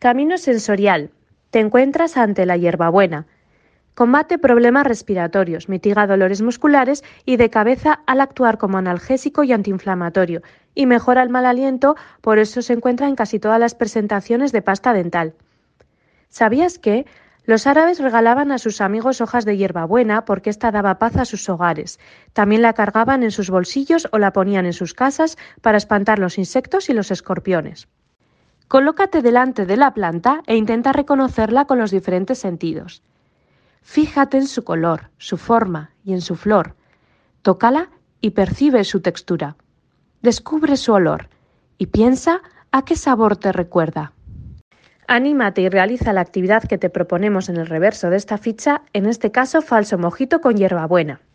Camino sensorial. Te encuentras ante la hierbabuena. Combate problemas respiratorios, mitiga dolores musculares y de cabeza al actuar como analgésico y antiinflamatorio y mejora el mal aliento, por eso se encuentra en casi todas las presentaciones de pasta dental. ¿Sabías que los árabes regalaban a sus amigos hojas de hierbabuena porque esta daba paz a sus hogares? También la cargaban en sus bolsillos o la ponían en sus casas para espantar los insectos y los escorpiones. Colócate delante de la planta e intenta reconocerla con los diferentes sentidos. Fíjate en su color, su forma y en su flor. Tócala y percibe su textura. Descubre su olor y piensa a qué sabor te recuerda. Anímate y realiza la actividad que te proponemos en el reverso de esta ficha, en este caso falso mojito con hierbabuena.